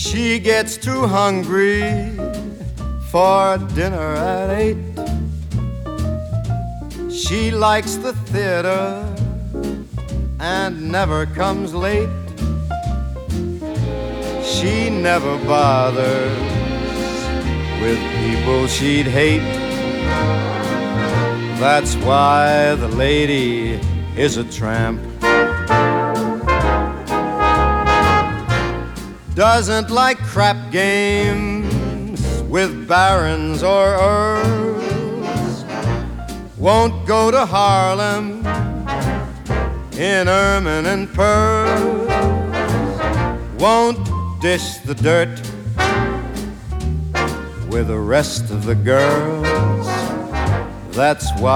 She gets too hungry for dinner at 8. She likes the theater and never comes late. She never bothers with people she'd hate. That's why the lady is a tramp. Doesn't like crap games with barons or earls. Won't go to Harlem in ermine and pearls. Won't dish the dirt with the rest of the girls. That's why